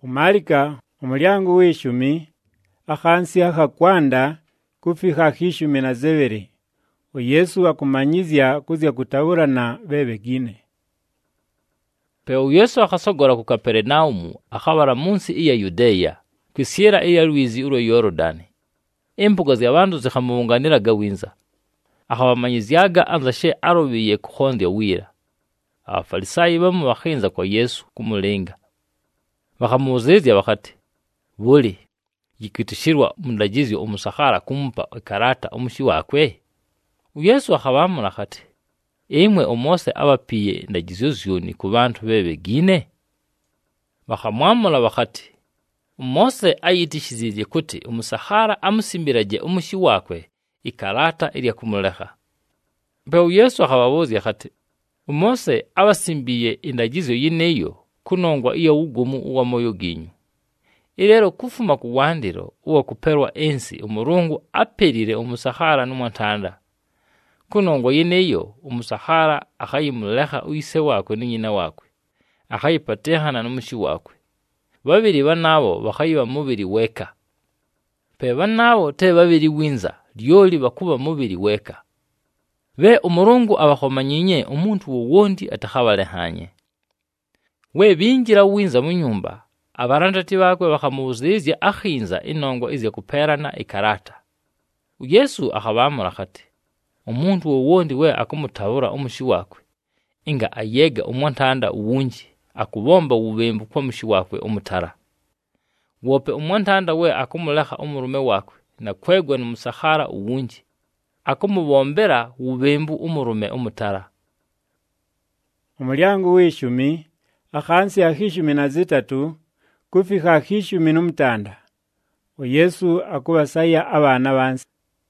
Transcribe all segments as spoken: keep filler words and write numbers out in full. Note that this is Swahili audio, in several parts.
Umarika umulyango w'ishumi akhansi akhakwanda kufika khishumi na zevere. Yesu akumanyizya kuzya kutaburana bebegine. Peu Yesu akhasogora ku Kapernaumu akhabara munsi iya Yudeya kwisiera iya lwizi uro Yorodani. Impuga z'abantu zikhamubunganiraga winza. Akhabamanyizyaga anzashe arobiye kukhondya wira. Abafarisayi bamu bakhinza kwa Yesu kumulenga. Bakhamuzezya bakati, "Buli yikitishirwa mundagizi umusahara kumpa ikarata umushi wakwe?" Yesu akhabamura khati, "Imwe umose abapiye ndagizo zyoni ku bantu bebegine?" Bakhamwamura bakati, "Mose ayitishizije kuti umusahara amusimbiraje umushi wakwe ikarata iri kumulekha." Peu Yesu akhababuzya khati, "Mose abasimbiye indagizo yineyo kunongwa iyo ugumu uwa moyo ginyu. Ilero kufuma kuwandiro uwa kuperwa ensi umurungu aperire umusahara n'umwantanda. Kunongwa yineyo umusahara akhayimulekha uyise wakwe n'inyina wakwe. Akhayipatehana n'umushi wakwe. Babiri banabo bakhayiba mubiri weka. Pe banabo te babiri winza lyoli bakuba mubiri weka. Be umurungu abakhomanyinye umuntu wowondi atakhabalehanye. We bingira winza mu nyumba abarandati bakwe bakhamuzizya akhinza inongo ize kuperana ikarata. Yesu akhabamura khati, "Umuntu wowondi we akumutabura umushi wakwe inga ayega umwantanda uwunji akubomba ubembu kwa mushi wakwe umutara. Wope umwantanda we akumulekha umurume wakwe na kwegwa n'umusahara uwunji akumubombera ubembu umurume umutara." Umulyango w'ishumi akhansi akhishumi na zitatu kufika akhishumi n'umutanda. Yesu akubasaya abana bansi.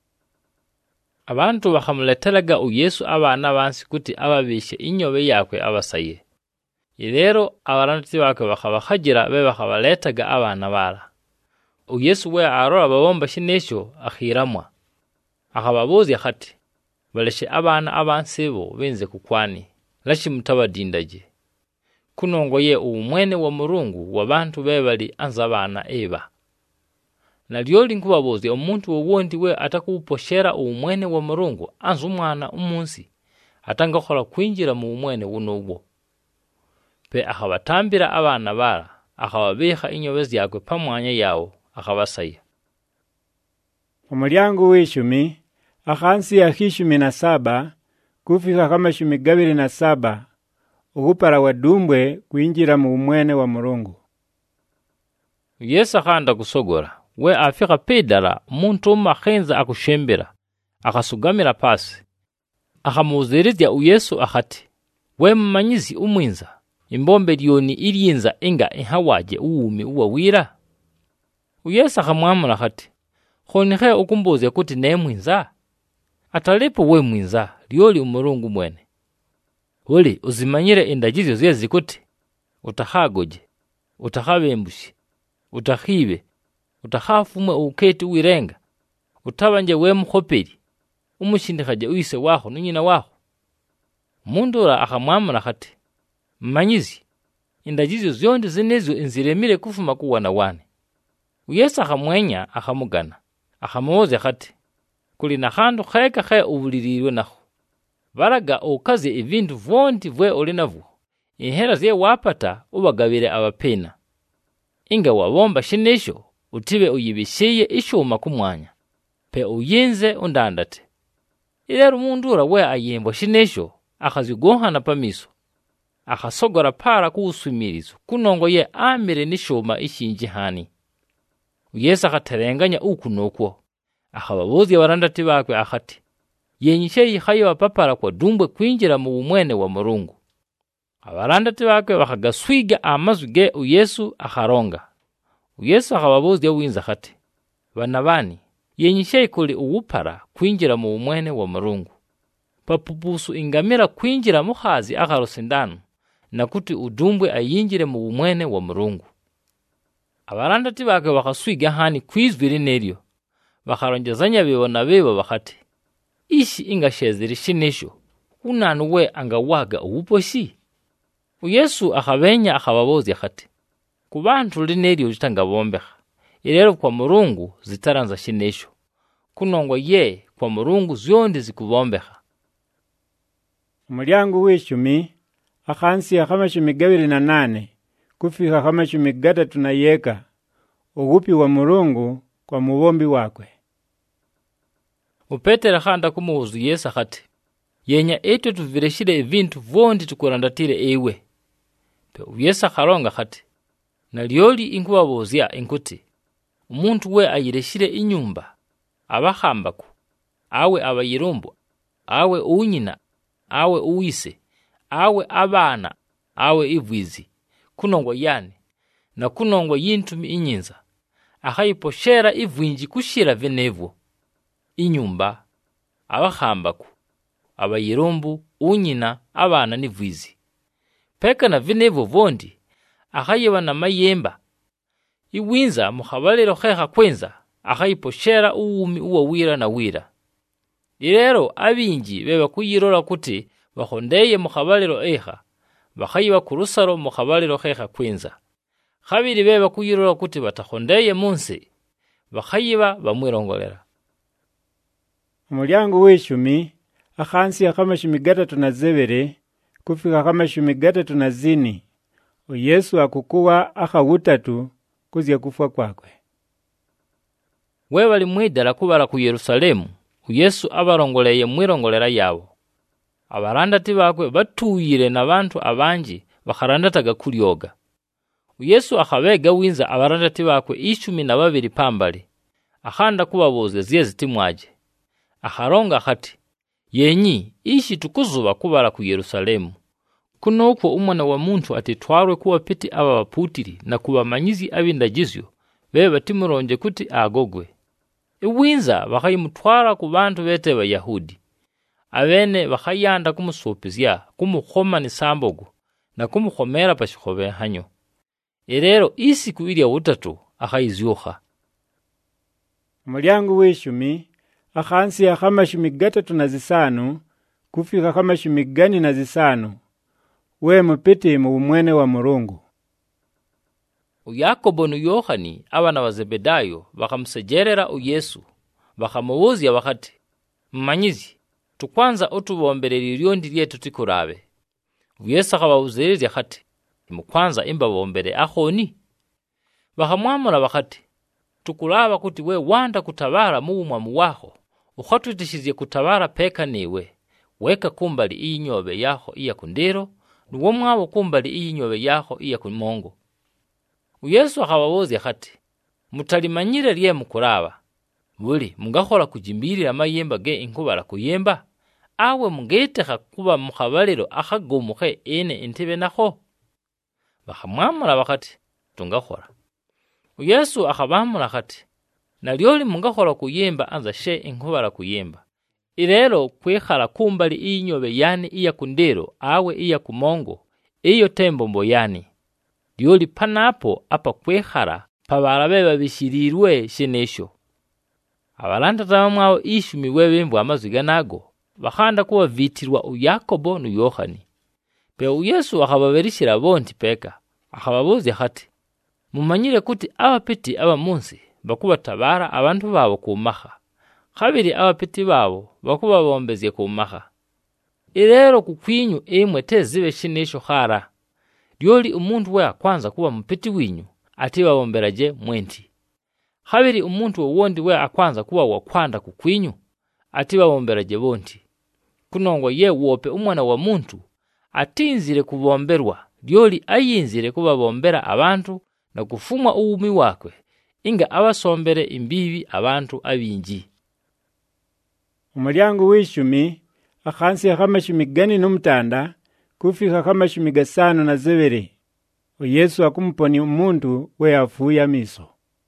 Abantu bakhamuletelaga Yesu abana bansi kuti ababishe inyobe yakwe abasaye. Ilero abarandati bakwe bakhabakhagira be bakhabaletaga abana bala. Yesu we arora babomba shinesho akhiramwa. Akhababuzya khati, "Baleshe abana abansibo benze kukwani lashi mutabadindaje. Kunongoye umwene wa murungu wabantu bebali anza abana eba. Na lyoli nkubabuzya omuntu wowondi we atakuposhera umwene wa murungu anza umwana umunsi atangakhola kwinjira mu umwene wunowo." Pe akhabatambira abana bala akhababikha inyobe zyakwe pamwanya yawo akhabasaya. Umulyango w'ishumi akhansi akhishumi na saba kufika kamashumi gabiri na saba ukupara wadumbwe kwinjira mu umwene wa murungu. Yesu akhanda kusogora we afika pedala muntu makhenza akushembera akasugamira pasi. Akhamuzirizya Yesu akhati, "We mmanyizi umwinza imbombe lyoni iryinza inga ihawaje uwumi uwa wira?" Yesu akhamwamura khati, "Khonihe ukumbuze kuti ne mwinza? Atalipo we mwinza lyoli umurungu mwene. Uli uzimanyire indagizo zezi kuti utahagoje, utahabembushi, utahibe, utahafumwe uketi uwirenga, utabanje we mkhoperi, umushindikhaje uyise waho n'nyina waho." Mundura akhamwamura khati, "Mmanyizi, indagizo zyondi zinezo inziremire kufuma kuwana wane." Yesu akhamwenya akhamugana. Akhamubuza khati, "Kuli na khandu kheka khe ubulilirwe naho. Baraga okaze ibintu vondi vwe uli navwo. Ihera zye wapata ubagabire abapena. Inga wabomba shinesho utibe uyibishiye ishuma kumwanya. Pe uyinze undandate." Ilero mundura we ayembo shinesho akhazigohana pamiso. Akhasogora para kuusumirizo kunongo ye amire nishuma ishinji hani. Yesu akhaterenganya ukunokwo. Akhababuzya barandati bakwe akhati, "Yenyishe yikhayo papara kwa dumbwe kwinjira mu umwene wa murungu." Abarandati bakwe bakhagaswiga amazu ge Yesu akharonga. Yesu akhababuzya winza khati, "Bana bani, yenyishe kuli uwupara kwinjira mu umwene wa murungu. Papupusu ingamira kwinjira muhazi akharosindano na kuti udumbwe ayinjire mu umwene wa murungu." Abarandati bakwe bakhaswiga hani kwizwiri neryo. Bakharongezanya bibona bebo bakhati, "Ishi ingashezeri shinesho unanu we angawaga uwuposhi?" Yesu akhabenya akhababuzya khati, ku bantu lineryo litangabombeha, ilero kwa Mulungu zitaranza shinesho, kunongwa ye kwa Mulungu zyondi zikubombeha. Umulyango w'ishumi akhansi ya kamashumi gabiri na nane kufika kamashumi gatatu na yeka ugupi wa Mulungu kwa mubombi wakwe. Upetera khanda kumuhuzu Yesu akhati, yenya etwe tuvireshile evintu vondi tukurandatile ewe. Pe Yesu akhalonga khati, na lyoli inkubabuzya inkuti, umuntu we ayireshile inyumba, abahambaku, awe abayirumbu, awe unyina, awe uwise, awe abana, awe ivwizi, kunongwa yani, na kunongwa yintumi inyinza, akhayiposhera ivwinji kushira venevo, inyumba, abahambaku, abayirumbu, unyina, abana nivwizi. Peka na venevo vondi, akhayiba na mayemba, iwinza mukhabalero kheha kwenza, akhayiposhera uwumi uwa wira na wira. Ilero abinji beba kuyirora kuti bakhondeye mukhabalero eha, bakhayiba kurusaro mukhabalero kheha kwenza. Khabiri beba kuyirora kuti batakhondeye munsi, bakhayiba bamwirongolera. Umulyango w'ishumi akhansi ya kamashumi gatatu na zebere kufika kamashumi gatatu na zini Yesu akukuwa akhawutatu kuzya kufwa kwakwe. We bali mwidala kubala ku Yerusalemu, Yesu abarongoleye mwirongolera yabo. Abarandati bakwe batuyire na bantu abanji bakharandataga kulyoga. Yesu akhabega winza abarandati bakwe ishumi na babiri pambali, akhanda kubabuze ziye zitimwaje. Akharonga khati, yenyi ishi tukuzuba kubala ku Yerusalemu, kunokwo umwana wa muntu atitwarwe kuwa piti aba baputiri na kubamanyizi abindagizyo, bebe batimuronje kuti agogwe. Iwinza bakhayimutwara ku bantu bete ba Yahudi, abene bakhayanda kumusopizya kumukhoma ni sambogo na kumukhomera pashikhobe hanyo. Erero isiku ili ya utatu akhayizyuha. Umulyango w'ishumi akhansi ya kamashumi gatatu na zisanu kufika kamashumi gani na zisanu we mupiti mu umwene wa Mulungu. Yakobo nu Yohani abana wa Zebedayo bakamusejerera u Yesu, bakamuwuzya bakati, mmanyizi, tukwanza otubomberera lyondi lyetu tikurabe. Yesu akabawuzereza khati, mukwanza imbabombere akhoni. Bakamwamura bakati, tukulaba kuti we wanda kutabara mu umwamu waho, ukhatutishizye kutabara peka niwe, weka kumbali iyi nyobe yaho iya kundero, nuwo mwabo kumbali iyi nyobe yaho iya kumongo. Yesu akabawuzya khati, mutalimanyire lye mukuraba, buli mungakhola kujimbirira amayemba ge inkubala kuyemba, awe mungetekha kuba mukhabalero akhagomukhe ene intebe nakho. Bakamwamura bakati, tungakhola. Yesu akhabamura khati, nalyoli mungakhola kuyemba anza she inkubala kuyemba. Ilero kwekhala kumbali inyobe yani iya kundero awe iya kumongo, iyo tembombo yani. Lyoli panapo apa kwekhala pabalabe babishirirwe shenesho. Abalanda mwao ishumi webembu amaziga nago, bakhanda kuwa vitirwa u Yakobo nu Yohani. Pe u Yesu akhababerishira bonti peka, akhababuzya khati, mumanyire kuti abapiti aba munsi bakuba tabara abantu babo kumaha. Khabiri abapiti babo bakuba bombezye kumaha. Ilero kukwinyu emwe tezibe shinesho khara. Lyoli umuntu we akwanza kuba mupiti winyu ati babomberaje mwenti. Khabiri umuntu wowondi we akwanza kuba wakwanda kukwinyu ati babomberaje bonti. Kunongwa ye wope umwana wa muntu atinzire kubomberwa, lyoli ayinzire kubabombera abantu na kufumwa uwumi wakwe, inga abasombere imbibi abantu abinji. Umulyango w'ishumi akhansi ya kamashumi gani n'umutanda kufika kamashumi gasanu na zebere Yesu akumuponi umuntu we afuya miso.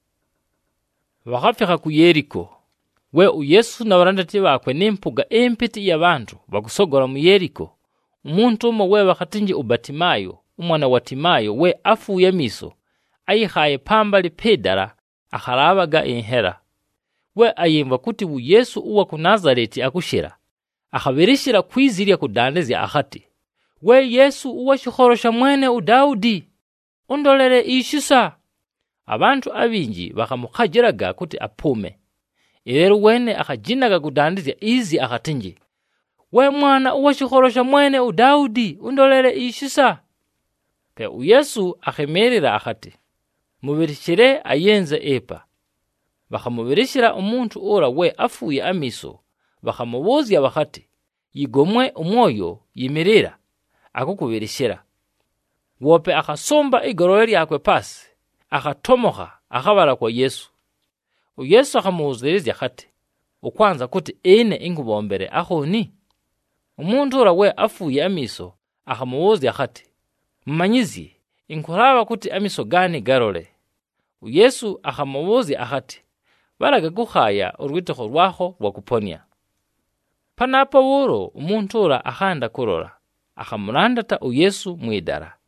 Bakafika ku Yeriko, we u Yesu na barandati bakwe n'impuga empiti y'abantu bakusogora mu Yeriko. Umuntu umwe we bakatinje ubatimayo, umwana wa Timayo we afuya miso, ayihaye pambali pedara akharabaga enhera. We ayimva kuti u Yesu uwa ku Nazareti akushira, akhabirishira kwizirya kudandezya akhati, we Yesu uwa shikholosha mwene u Daudi. undolere ishisa. Abantu abinji bakamukhajiraga kuti apume. Ilero wene akajinaga kudandizya izi akatinji, we mwana uwa chikhorosha mwene u Daudi, undolere ishisa. Pe u Yesu akhemerera akati, mubirishire ayenze epa. Bakamubirishira umuntu ora we afuye amiso, bakamubuzya bakati, yigomwe umwoyo yimirira akukubirishira. Wope akasomba igororo lyakwe pasi, akatomoka akabala kwa Yesu. U Yesu akamubuzirizya akati, ukwanza kuti ine inkubombere ahoni? Umuntu ora we afuye amiso akamubuzya akati, mmanyizi, inkuraba kuti amiso gani garole? U Yesu akamubuzya akati, baraga gukhaya urwitoko rwaho rwakuponya. Panapo wuro umuntu ora akhanda kurora, akamurandata u Yesu mwidara.